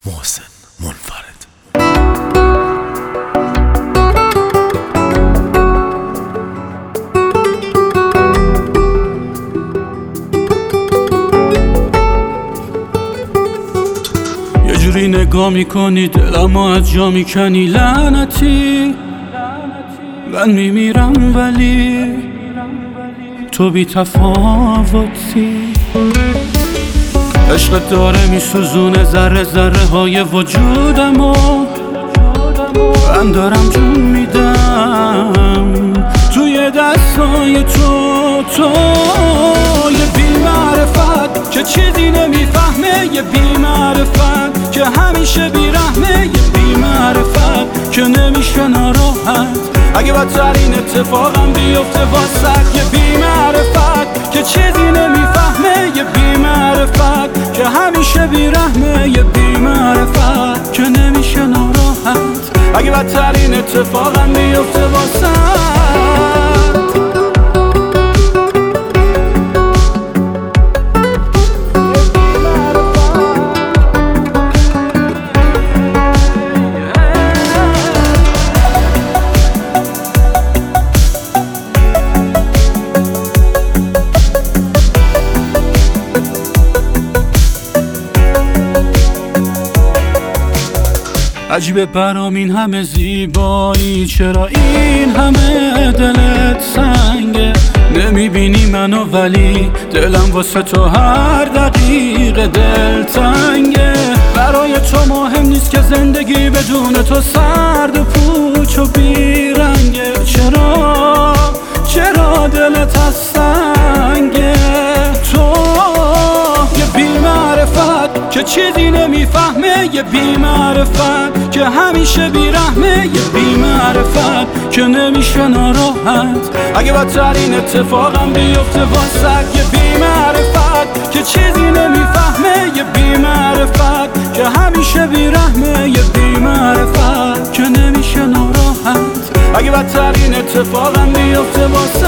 محسن منفرد. یه جوری نگاه میکنی دلمو از جا میکنی، لعنتی من میمیرم ولی تو بی تفاوتی. عشقت داره میسوزونه ذره ذره های وجودمو، من دارم جون میدم توی دستای تو یه بی‌معرفت که چیزی نمیفهمه، یه بی‌معرفت که همیشه بیرحمه، یه بی‌معرفت که نمیشه ناراحت اگه بدترین اتفاقم بیفته واسد، یه بی‌معرفت که چیزی نمیفهمه، یه بی‌معرفت که همیشه بیرحمه، یه بی‌معرفت که نمیشه ناراحت اگه بدترین اتفاقم بیفته واسد. عجیبه برام این همه زیبایی، چرا این همه دلت سنگه؟ نمیبینی منو ولی دلم واسه تو هر دقیقه دلتنگه. برای تو مهم نیست که زندگی بدون تو سرد و پوچ و بیرنگه. چرا دلت از سنگه؟ تو یه بی‌معرفت که چیزی نمیفهمه، یه بی‌معرفت که همیشه بیرحمه، یه بی‌معرفت که نمیشه ناراحت اگه بدترین اتفاقم بیفته واسد، یه بی‌معرفت که چیزی نمیفهمه، یه بی‌معرفت که همیشه بیرحمه، یه بی‌معرفت که نمیشه ناراحت اگه بدترین اتفاقم بیفته واسد.